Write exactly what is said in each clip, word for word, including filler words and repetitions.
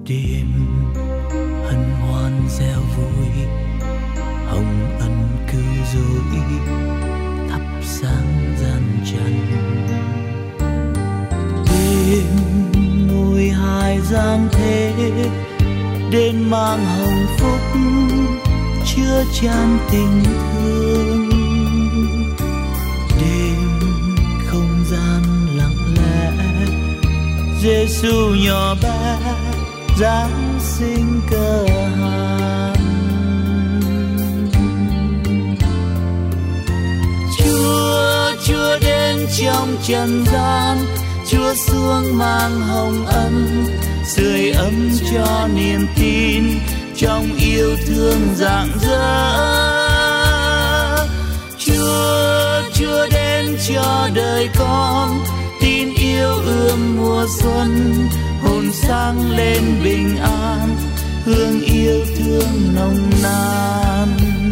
đêm hân hoan reo vui, hồng ân cứ dối thắp sáng gian trần. Đêm mùi hai gian thế đến mang hồng phúc chứa chan tình thương. Đêm không gian lặng lẽ, Giêsu nhỏ bé Giáng sinh cơ hàn. Chúa Chúa đến trong trần gian, Chúa xuống mang hồng ân, sưởi ấm cho niềm tin trong yêu thương rạng rỡ. Chúa Chúa đến cho đời con, tin yêu ươm mùa xuân, hồn sáng lên bình an, hương yêu thương nồng nàn.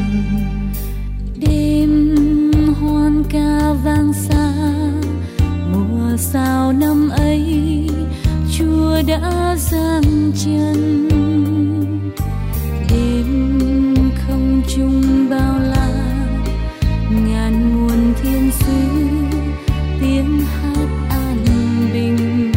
Đêm hoan ca vang xa, mùa sao năm ấy Chúa đã giáng chân. Đêm không trung bao la, ngàn muôn thiên sứ tiếng hát an bình.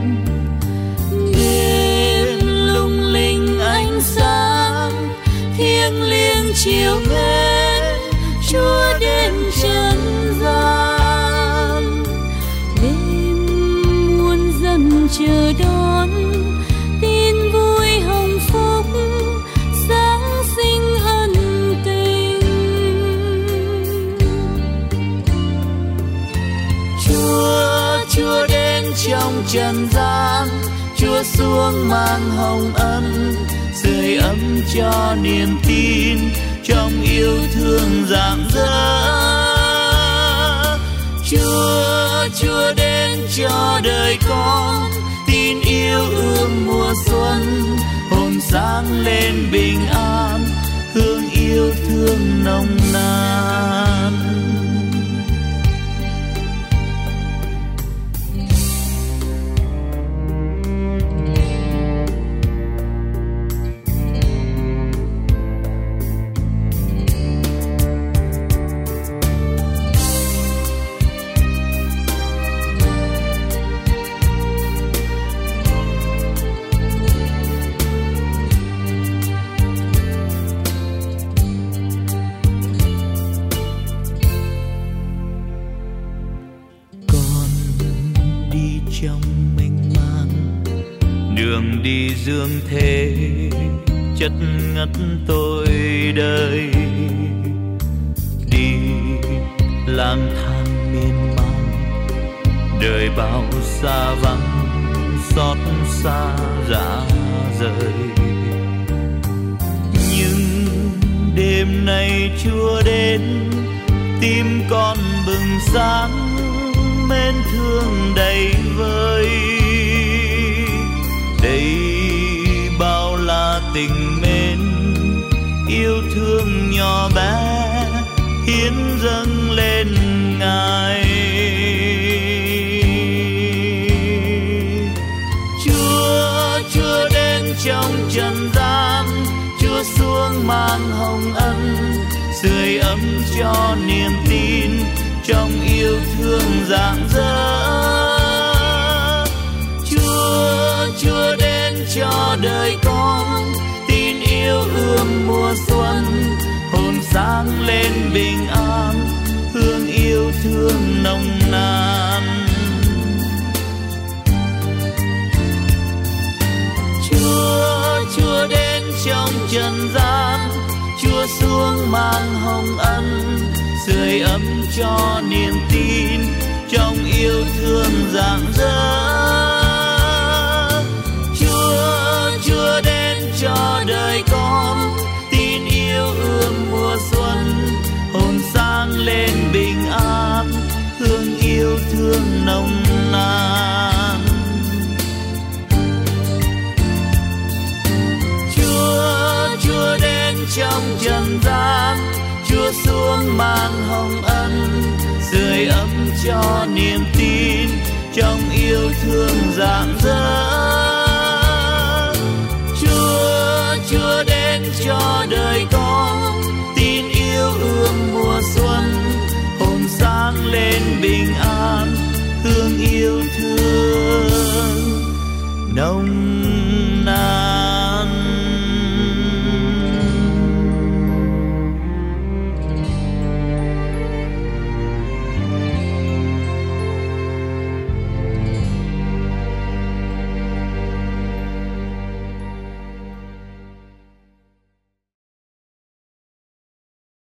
Đêm lung linh ánh sáng, thiêng liêng chiều mến, Chúa đến trần gian. Đêm muôn dân chờ đón tin vui hồng phúc, Giáng sinh ân tình. Chúa Chúa đến trong trần gian, Chúa xuống mang hồng ân, sưởi ấm cho niềm tin trong yêu thương rạng rỡ. Chúa Chúa đến cho đời con, tin yêu ươm mùa xuân, hồn sáng lên bình an, hương yêu thương nồng nàn. Đường đi dương thế chất ngất tôi đời, đi lang thang miên man đời bao xa vắng, xót xa rã rời. Nhưng đêm nay Chúa đến, tim con bừng sáng, mến thương đầy vơi. Đây bao la tình mến, yêu thương nhỏ bé hiến dâng lên Ngài. Chúa Chúa đến trong trần gian, Chúa xuống mang hồng ân, sưởi ấm cho niềm tin trong yêu thương rạng rỡ. Chúa đến cho đời con, tin yêu ươm mùa xuân, hồn sáng lên bình an, hương yêu thương nồng nàn. Chúa Chúa đến trong trần gian, Chúa xuống mang hồng ân, sưởi ấm cho niềm tin trong yêu thương rạng rỡ. Chúa đến cho đời con, tin yêu ươm mùa xuân, hồn sáng lên bình an, hương yêu thương nồng nàn. Chúa Chúa đến trong trần gian, Chúa xuống mang hồng ân, sưởi ấm cho niềm tin trong yêu thương rạng